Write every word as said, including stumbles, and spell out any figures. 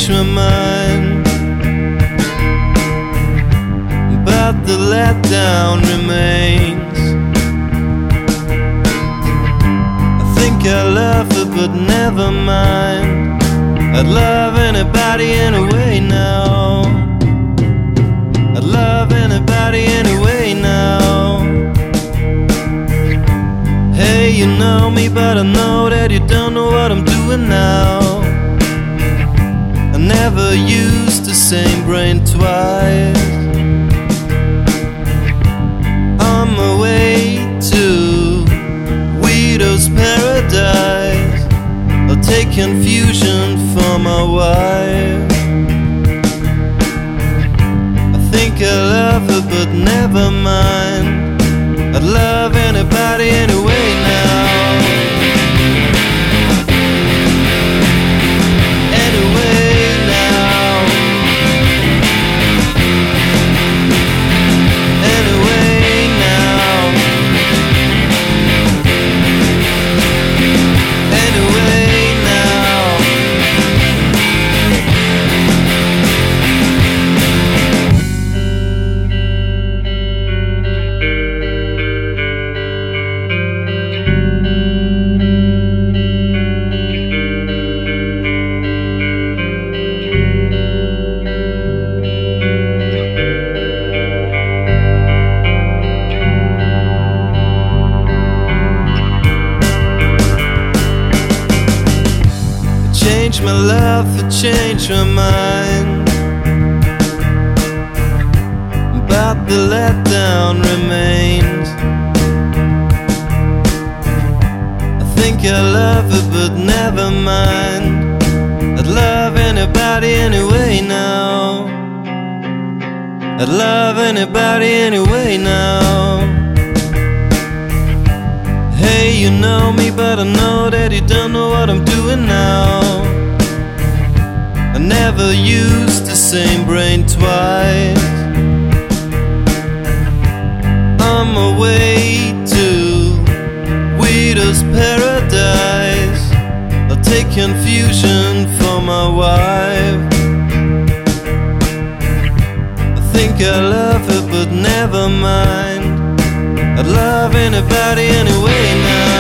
change my mind, but the letdown remains. I think I love her, but never mind. I'd love anybody anyway now. I'd love anybody anyway now. Hey, you know me, but I know that you don't know what I'm doing now. I never used the same brain twice. On my way to Guido's paradise, I'll take confusion for my wife. I think I love her, but never mind. I'd love anybody anyway now. Change my love for change my mind, but the letdown remains. I think I love her, but never mind. I'd love anybody anyway now. I'd love anybody anyway now. Hey, you know me, but I know that you don't know what I'm doing now. I never used the same brain twice. On my way to Guido's paradise, I'll take confusion for my wife. I think I love her, but never mind. I'd love anybody anyway now.